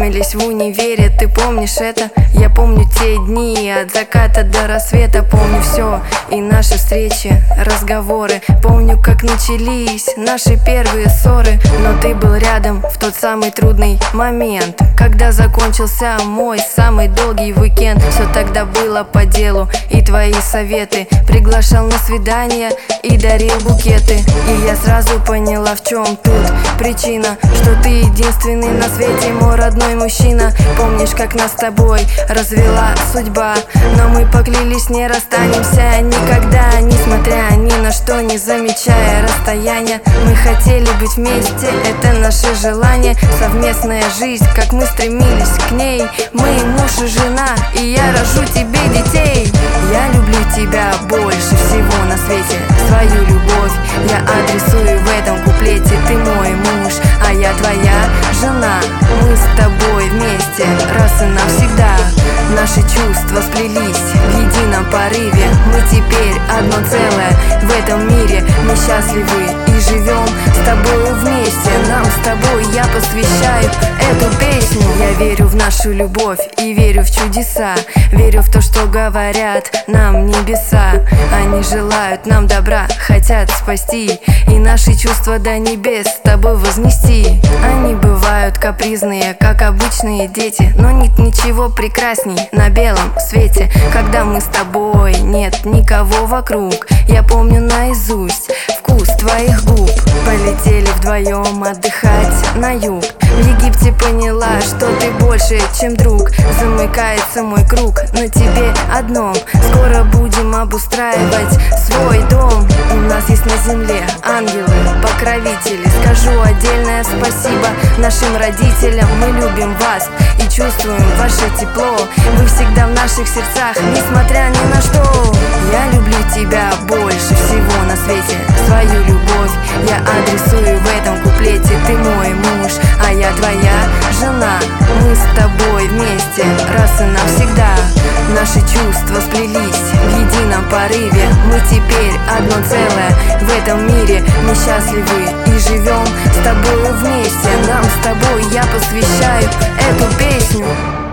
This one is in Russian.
Знакомились в универе, ты помнишь это? Я помню те дни от заката до рассвета. Помню все и наши встречи, разговоры. Помню, как начались наши первые ссоры. Но ты был рядом в тот самый трудный момент, когда закончился мой самый долгий уикенд. Все тогда было по делу, и твои советы. Приглашал на свидания и дарил букеты. И я сразу поняла, в чем тут причина, что ты единственный на свете мой родной мужчина. Помнишь, как нас с тобой развела судьба, но мы поклялись не расстанемся никогда. Несмотря ни на что, не замечая расстояния, мы хотели быть вместе, это наше желание. Совместная жизнь, как мы стремились к ней. Мы муж и жена, и я рожу тебе детей. Я люблю тебя больше всего на свете. Свою любовь я адресую в этом куплете. Ты мой муж, а я твоя жена. Мы с тобой вместе раз и навсегда. Наши чувства сплелись в едином порыве. Мы теперь одно целое в этом мире. Мы счастливы и живем с тобою вместе. Нам с тобой я посвящаю эту песню. Я верю в нашу любовь и верю в чудеса. Верю в то, что говорят нам небеса. Они желают нам добра, хотят спасти, и наши чувства до небес с тобой вознести. Они бывают капризные, как обычные дети, но нет ничего прекрасней на белом свете, когда мы с тобой, нет никого вокруг. Я помню наизусть вкус твоих губ. Полетели вдвоем отдыхать на юг. В Египте поняла, что ты больше, чем друг. Замыкается мой круг на тебе одном. Скоро будем обустраивать свой дом. У нас есть на земле ангелы, покровители. Скажу отдельное спасибо нашим родителям. Мы любим вас и чувствуем ваше тепло. Вы всегда в наших сердцах, несмотря ни на что. Я люблю тебя больше всего на свете. Свою любовь я адресую в этом куплете. Ты мой муж, а я твоя жена. Мы с тобой вместе раз и навсегда. Наши чувства сплелись в едином порыве. Мы теперь одно целое в этом мире. Мы счастливы и живем с тобой вместе. Нам с тобой я посвящаю эту песню.